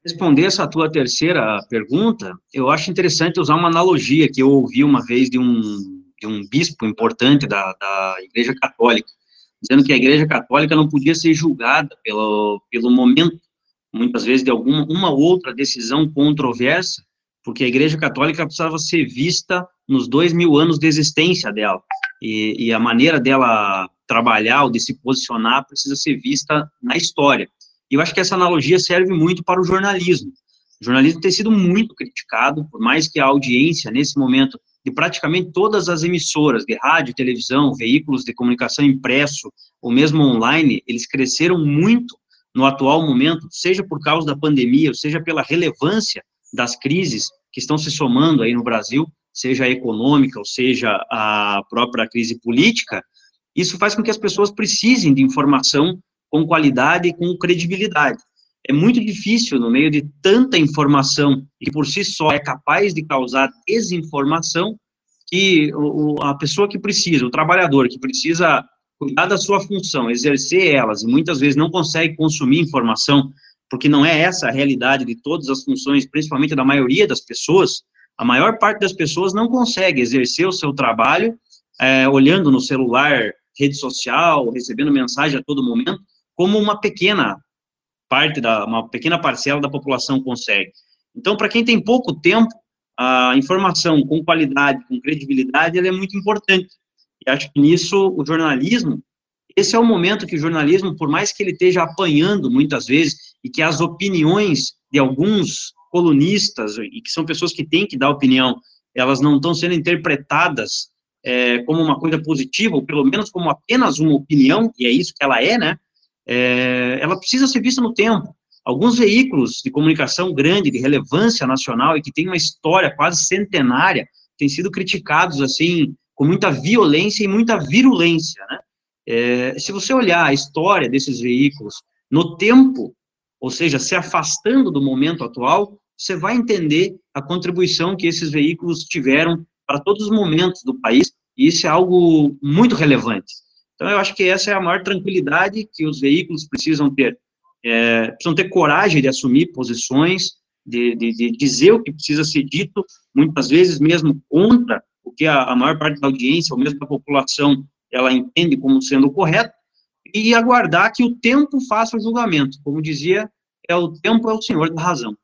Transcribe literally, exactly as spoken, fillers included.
Responder essa tua terceira pergunta, eu acho interessante usar uma analogia que eu ouvi uma vez de um, de um bispo importante da, da Igreja Católica, dizendo que a Igreja Católica não podia ser julgada pelo, pelo momento, muitas vezes, de alguma uma outra decisão controversa, porque a Igreja Católica precisava ser vista nos dois mil anos de existência dela, e, e a maneira dela trabalhar ou de se posicionar precisa ser vista na história. E eu acho que essa analogia serve muito para o jornalismo. O jornalismo tem sido muito criticado, por mais que a audiência, nesse momento, de praticamente todas as emissoras de rádio, televisão, veículos de comunicação impresso, ou mesmo online, eles cresceram muito no atual momento, seja por causa da pandemia, ou seja pela relevância das crises que estão se somando aí no Brasil, seja a econômica, ou seja a própria crise política. Isso faz com que as pessoas precisem de informação com qualidade e com credibilidade. É muito difícil, no meio de tanta informação, que por si só é capaz de causar desinformação, que o, a pessoa que precisa, o trabalhador que precisa cuidar da sua função, exercer elas, e muitas vezes não consegue consumir informação, porque não é essa a realidade de todas as funções, principalmente da maioria das pessoas, a maior parte das pessoas não consegue exercer o seu trabalho é, olhando no celular, rede social, recebendo mensagem a todo momento, como uma pequena parte, da, uma pequena parcela da população consegue. Então, para quem tem pouco tempo, a informação com qualidade, com credibilidade, ela é muito importante. E acho que nisso o jornalismo, esse é o momento que o jornalismo, por mais que ele esteja apanhando muitas vezes, e que as opiniões de alguns colunistas, e que são pessoas que têm que dar opinião, elas não estão sendo interpretadas é, como uma coisa positiva, ou pelo menos como apenas uma opinião, e é isso que ela é, né? É, ela precisa ser vista no tempo. Alguns veículos de comunicação grande, de relevância nacional, e que tem uma história quase centenária, têm sido criticados, assim, com muita violência e muita virulência, né? É, se você olhar a história desses veículos no tempo, ou seja, se afastando do momento atual, você vai entender a contribuição que esses veículos tiveram para todos os momentos do país, e isso é algo muito relevante. Então, eu acho que essa é a maior tranquilidade que os veículos precisam ter. É, precisam ter coragem de assumir posições, de, de, de dizer o que precisa ser dito, muitas vezes mesmo contra o que a, a maior parte da audiência, ou mesmo da população, ela entende como sendo correto, e aguardar que o tempo faça o julgamento. Como dizia, é o tempo é o senhor da razão.